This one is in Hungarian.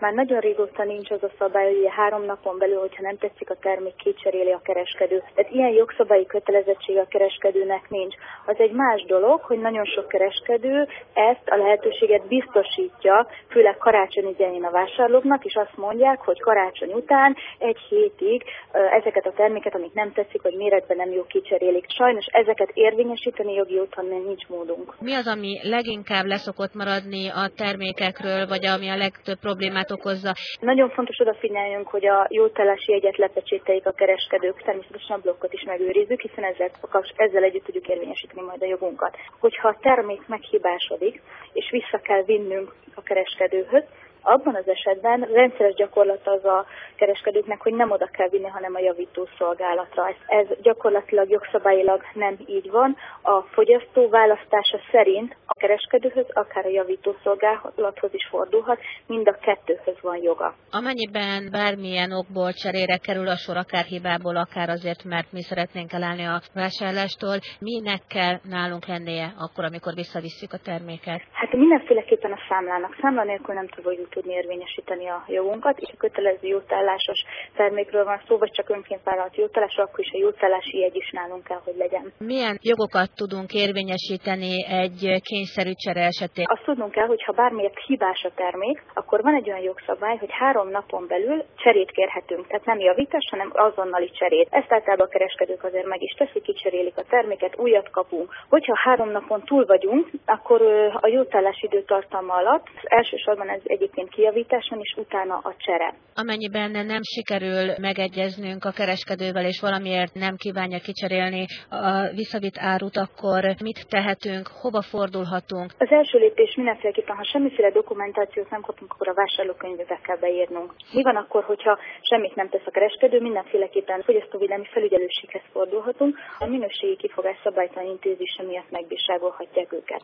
Már nagyon régóta nincs az a szabály, hogy 3 napon belül, hogyha nem tetszik a termék, kicseréli a kereskedő. Tehát ilyen jogszabályi kötelezettsége a kereskedőnek nincs. Az egy más dolog, hogy nagyon sok kereskedő ezt a lehetőséget biztosítja, főleg karácsony idején a vásárlóknak, és azt mondják, hogy karácsony után 1 hétig ezeket a terméket, amik nem tetszik, vagy méretben nem jó, kicserélik. Sajnos ezeket érvényesíteni jogi úton nincs módunk. Mi az, ami leginkább leszokott maradni a termékekről, vagy ami a legtöbb problémát okozza? Nagyon fontos odafigyelnünk, hogy a jótállási jegyet lepecsételjék a kereskedők, természetesen a blokkot is megőrizzük, hiszen ezzel együtt tudjuk érvényesíteni majd a jogunkat. Hogyha a termék meghibásodik, és vissza kell vinnünk a kereskedőhöz, abban az esetben rendszeres gyakorlat az a kereskedőknek, hogy nem oda kell vinni, hanem a javítószolgálatra. Ez gyakorlatilag jogszabályilag nem így van. A fogyasztó választása szerint a kereskedőhöz, akár a javítószolgálathoz is fordulhat, mind a kettőhöz van joga. Amennyiben bármilyen okból cserére kerül a sor, akár hibából, akár azért, mert mi szeretnénk elállni a vásárlástól, minek kell nálunk lennie akkor, amikor visszavisszük a terméket? Hát mindenféleképpen a számlának. Számla nélkül nem fogjuk tudni érvényesíteni a jogunkat, és a kötelező jótállásos termékről van szó, vagy csak önként vállalt jótállás, akkor is a jótállási jegy is nálunk kell, hogy legyen. Milyen jogokat tudunk érvényesíteni egy kényszerű csere esetén? Azt tudnunk kell, hogy ha bármiért hibás a termék, akkor van egy olyan jogszabály, hogy 3 napon belül cserét kérhetünk, tehát nem javítás, hanem azonnali cserét. Ezt általában a kereskedők azért meg is teszik, kicserélik a terméket, újat kapunk. Hogyha 3 napon túl vagyunk, akkor a jótállási időtartama alatt elsősorban ez egyébként kijavítás van, és utána a csere. Amennyiben nem sikerül megegyeznünk a kereskedővel, és valamiért nem kívánja kicserélni a visszavitt árut, akkor mit tehetünk, hova fordulhatunk? Az első lépés mindenféleképpen, ha semmiféle dokumentációt nem kapunk, akkor a vásárlókönyvbe kell beírnunk. Mi van akkor, hogyha semmit nem tesz a kereskedő, mindenféleképpen fogyasztóvédelmi felügyelőséghez fordulhatunk, a minőségi kifogás szabálytalan intézése miatt megbírságolhatják őket.